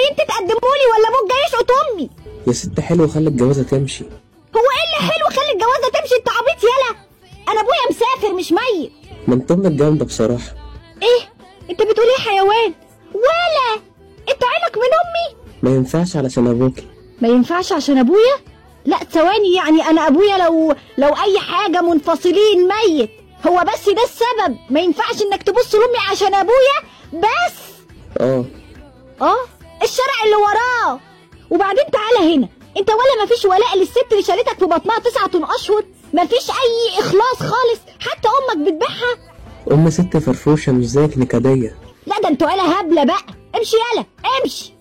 جايين تتقدموا لي ولا ابوك جاي يشقط امي؟ يا ست حلوة خلي الجوازة تمشي. هو ايه اللي حلو خلي الجوازة تمشي؟ انت عبيط يالا، انا ابويا مسافر مش ميت. ما انت امك جامدة بصراحة. ايه انت بتقول ايه حيوان؟ ولا انت عينك من امي؟ ما ينفعش علشان ابوكي. ما ينفعش عشان ابويا؟ لا ثواني، يعني انا ابويا لو اي حاجة منفصلين ميت هو بس ده السبب؟ ما ينفعش انك تبص لامي عشان ابويا بس؟ الشارع اللي وراه. وبعدين تعالى هنا، انت ولا مفيش ولاء للست اللي شالتك في بطنها 9 اشهر؟ مفيش اي اخلاص خالص، حتى امك بتبيعها. ام ست فرفوشة مش زيك نكدية. لا ده انتوا عيله هبله بقى. امشي يالا امشي.